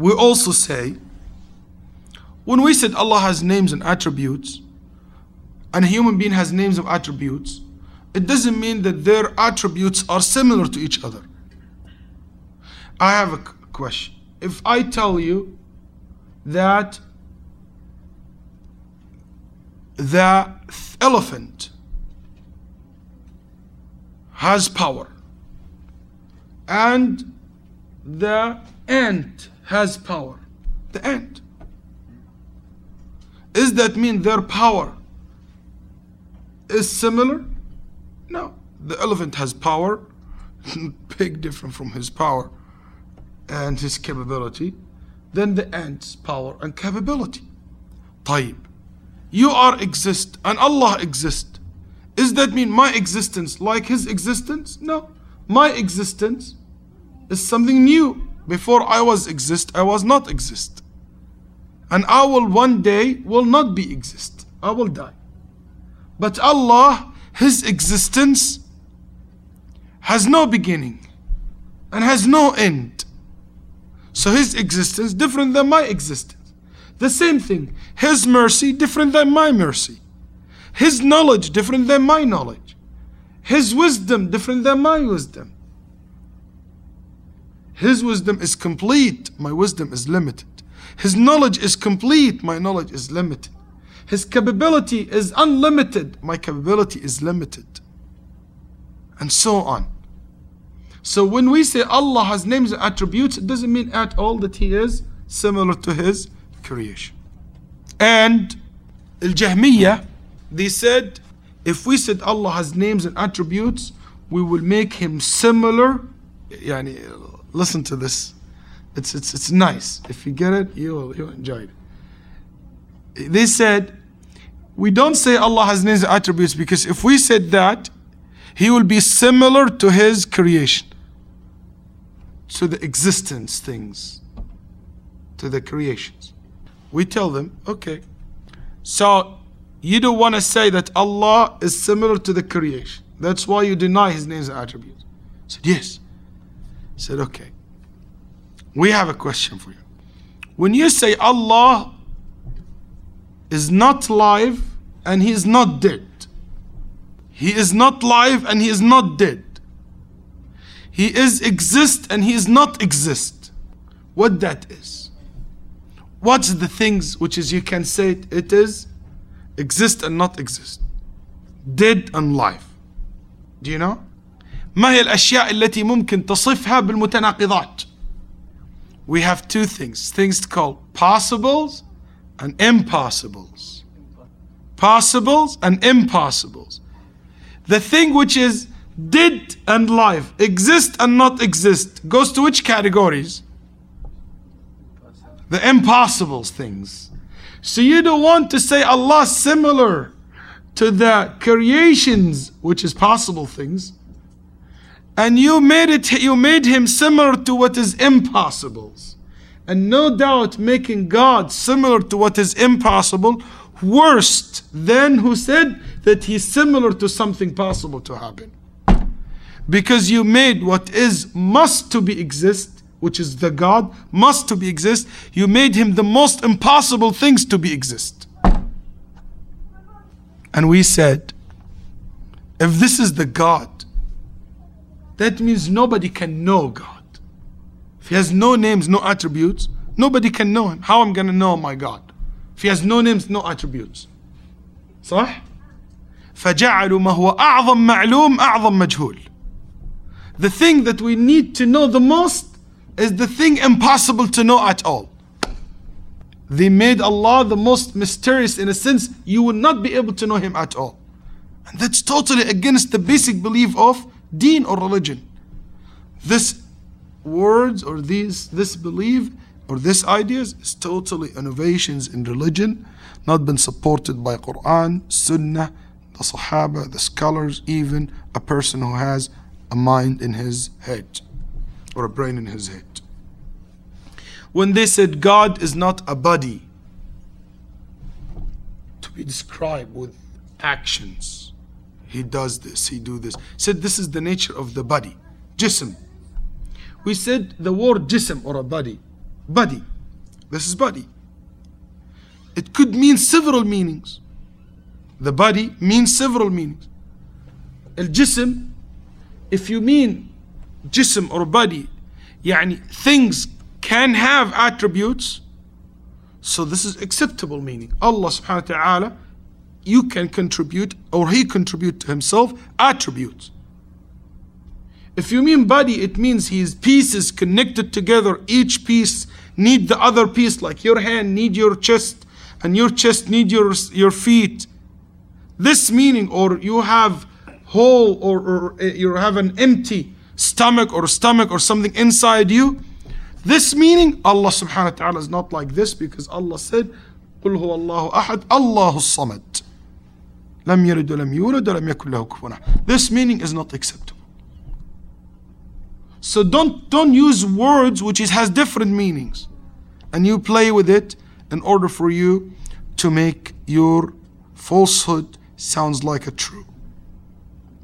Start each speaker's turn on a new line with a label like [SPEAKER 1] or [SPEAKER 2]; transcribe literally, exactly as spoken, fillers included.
[SPEAKER 1] we also say, when we said Allah has names and attributes, and a human being has names and attributes, it doesn't mean that their attributes are similar to each other. I have a question. If I tell you that the elephant has power and the ant has power, the ant, does that mean their power is similar? No. The elephant has power, big different from his power and his capability, than the ant's power and capability. طيب, you are exist and Allah exists. Does that mean my existence like his existence? No. My existence is something new. Before I was exist, I was not exist. And I will one day will not be exist. I will die. But Allah, his existence has no beginning and has no end. So his existence different than my existence. The same thing, his mercy different than my mercy. His knowledge different than my knowledge. His wisdom different than my wisdom. His wisdom is complete, my wisdom is limited. His knowledge is complete, my knowledge is limited. His capability is unlimited, my capability is limited. And so on. So when we say Allah has names and attributes, it doesn't mean at all that He is similar to His creation. And Al-Jahmiyyah, they said, if we said Allah has names and attributes, we will make Him similar. Yani, listen to this. It's, it's, it's nice. If you get it, you'll, you'll enjoy it. They said, we don't say Allah has names and attributes because if we said that, He will be similar to His creation, to the existence things, to the creations. We tell them, okay, so you don't want to say that Allah is similar to the creation. That's why you deny His names and attributes. I said, yes. I said, okay. We have a question for you. When you say Allah is not live and He is not dead, He is not live and He is not dead, He is exist and He is not exist, what that is? What's the things which is you can say it, it is exist and not exist, dead and live? Do you know? ما هي الأشياء التي ممكن تصفها بالمتناقضات? We have two things, things called possibles and impossibles. Possibles and impossibles. The thing which is dead and live, exist and not exist, goes to which categories? The impossible things. So you don't want to say Allah similar to the creations, which is possible things, and you made it, you made Him similar to what is impossible. And no doubt making God similar to what is impossible worse than who said that He's similar to something possible to happen. Because you made what is must to be exist, which is the God, must to be exist, you made Him the most impossible things to be exist. And we said, if this is the God, that means nobody can know God. If He has no names, no attributes, nobody can know Him. How am I going to know my God? If He has no names, no attributes. صح? فجعلوا ما هو أعظم معلوم أعظم مجهول. The thing that we need to know the most is the thing impossible to know at all. They made Allah the most mysterious in a sense you will not be able to know Him at all. And that's totally against the basic belief of deen or religion. This words or these this belief or this ideas is totally innovations in religion, not been supported by Quran, Sunnah, the Sahaba, the scholars, even a person who has a mind in his head or a brain in his head. When they said God is not a body to be described with actions, He does this, He do this, said this is the nature of the body, jism. We said the word jism or a body, body, This is body. It could mean several meanings. The body means several meanings. الجسم, if you mean جسم or body, يعني things can have attributes, so this is acceptable meaning. Allah subhanahu wa ta'ala, you can contribute, or he contribute to himself attributes. If you mean body, it means his pieces connected together. Each piece need the other piece, like your hand need your chest, and your chest need your, your feet. This meaning, or you have whole, or, or you have an empty stomach or stomach or something inside you. This meaning, Allah subhanahu wa ta'ala is not like this, because Allah said, قُلْ هُوَ اللَّهُ أَحَدٌ اللَّهُ الصَّمَدُ لَمْ يَلِدْ وَلَمْ يُولَدْ وَلَمْ يَكُنْ لَهُ كُفُوًا أَحَدٌ. This meaning is not acceptable. So don't, don't use words which is, has different meanings, and you play with it in order for you to make your falsehood sounds like a true.